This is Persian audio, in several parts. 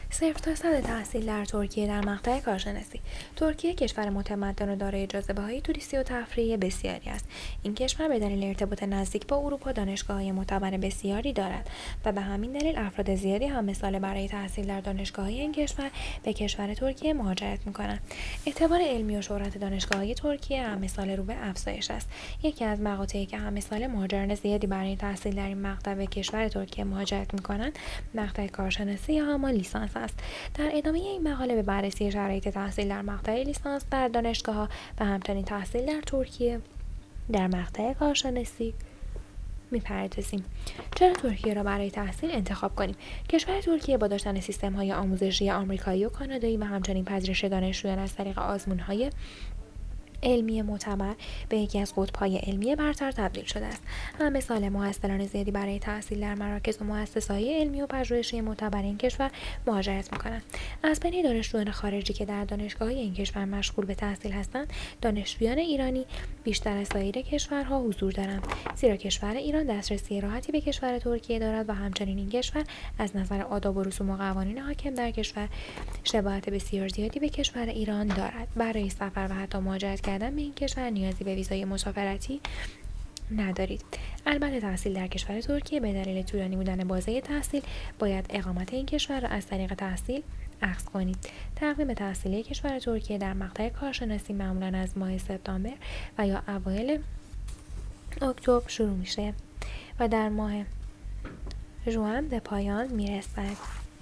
صفر تا 100 تحصیل در ترکیه در مقطع کارشناسی. ترکیه کشور متمدن و دارای جاذبه‌های توریستی و تفریحی بسیاری است. این کشور به دلیل ارتباط نزدیک با اروپا دانشگاه‌های معتبر بسیاری دارد و به همین دلیل افراد زیادی همه‌ساله برای تحصیل در دانشگاه‌های این کشور به کشور ترکیه مهاجرت می‌کنند. اعتبار علمی و شهرت دانشگاه‌های ترکیه همه‌ساله رو به افزایش است. یکی از مقاطعی که همه‌ساله مهاجران زیادی برای تحصیل در این مقطع به کشور ترکیه مهاجرت می‌کنند، مقطع کارشناسی یا همان لیسانس است. در ادامه این مقاله به بررسی شرایط تحصیل در مقطع لیسانس در دانشگاه‌ها و همچنین تحصیل در ترکیه در مقطع کارشناسی می‌پردازیم. چرا ترکیه را برای تحصیل انتخاب کنیم؟ کشور ترکیه با داشتن سیستم‌های آموزشی آمریکایی و کانادایی و همچنین پذیرش دانشجویان از طریق آزمون‌های علمی معتبر به یکی از قطب‌های علمی برتر تبدیل شده است. همه سال محصلان زیادی برای تحصیل در مراکز و مؤسسه‌های علمی و پژوهشی معتبر این کشور مهاجرت می‌کنند. از بین دانشجویان خارجی که در دانشگاه‌های این کشور مشغول به تحصیل هستند، دانشجویان ایرانی بیشتر از سایر کشورها حضور دارند، زیرا کشور ایران دسترسی راحتی به کشور ترکیه دارد و همچنین این کشور از نظر آداب و رسوم و قوانین حاکم در کشور شباهت بسیار زیادی به کشور ایران دارد. برای سفر و حتی مهاجرت کردن به این کشور نیازی به ویزای مسافرتی ندارید. البته تحصیل در کشور ترکیه به دلیل طولانی بودن بازه تحصیل باید اقامت این کشور را از طریق تحصیل اخذ کنید. تقویم تحصیلی کشور ترکیه در مقطع کارشناسی معمولا از ماه سپتامبر و یا اوایل اکتبر شروع میشه و در ماه ژوئن به پایان میرسد.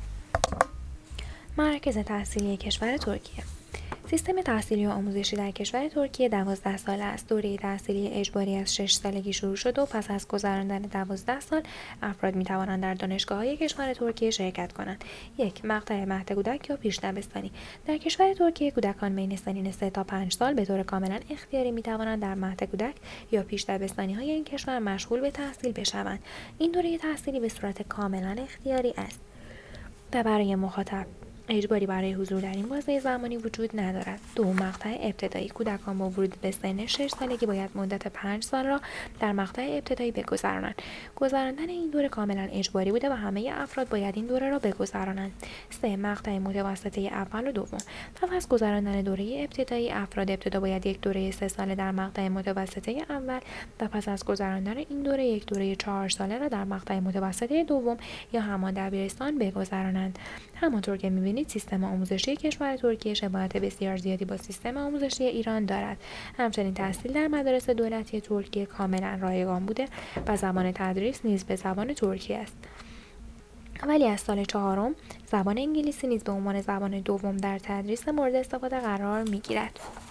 مراکز تحصیلی کشور ترکیه. سیستم تحصیلی و آموزشی در کشور ترکیه 12 ساله است. دوره تحصیلی اجباری از 6 سالگی شروع شده و پس از گذراندن 12 سال افراد می‌توانند در دانشگاه‌های کشور ترکیه شرکت کنند. 1. مقطع مهد کودک یا پیش دبستانی. در کشور ترکیه کودکان بین سنین 3 تا 5 سال به طور کاملا اختیاری می‌توانند در مهد کودک یا پیش دبستانی‌های این کشور مشغول به تحصیل بشوند. این دوره تحصیلی به صورت کاملا اختیاری است و برای مخاطب اجباری برای حضور در این بازه زمانی وجود ندارد. 2. مقطع ابتدایی. کودکان با ورود به سن 6 سالگی باید مدت 5 سال را در مقطع ابتدایی بگذرانند. گذراندن این دوره کاملا اجباری بوده و همه افراد باید این دوره را بگذرانند. 3. مقطع متوسطه اول و دوم. پس از گذراندن دوره ابتدایی افراد ابتدا باید یک دوره 3 ساله در مقطع متوسطه اول و پس از گذراندن این دوره یک دوره 4 ساله را در مقطع متوسطه دوم یا همان دبیرستان بگذرانند. همانطور که می‌بینید سیستم آموزشی کشور ترکیه شباهت بسیار زیادی با سیستم آموزشی ایران دارد. همچنین تحصیل در مدارس دولتی ترکیه کاملا رایگان بوده و زبان تدریس نیز به زبان ترکی است. ولی از سال 4 زبان انگلیسی نیز به عنوان زبان دوم در تدریس مورد استفاده قرار می‌گیرد.